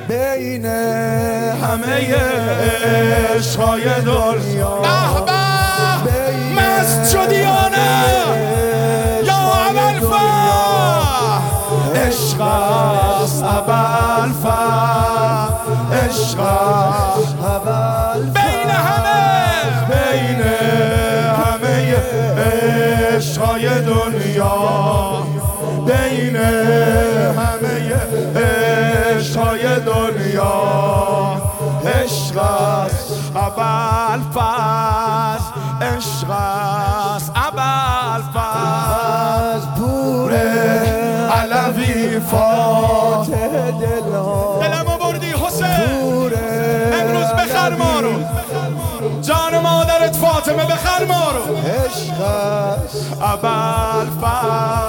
بین همه عشقای دنیا. مست شدیانه یا ابوالفضل، عشق است ابوالفضل، عشق است ابوالفضل. بین همه عشقای دنیا، بین همه عشقای دنیا، عشق است ابوالفضل، عشق است ابوالفضل. پور علوی فاتح دلمو بردی حسین، امروز بخر ما رو، جان مادرت فاطمه بخر ما رو. عشق است ابوالفضل.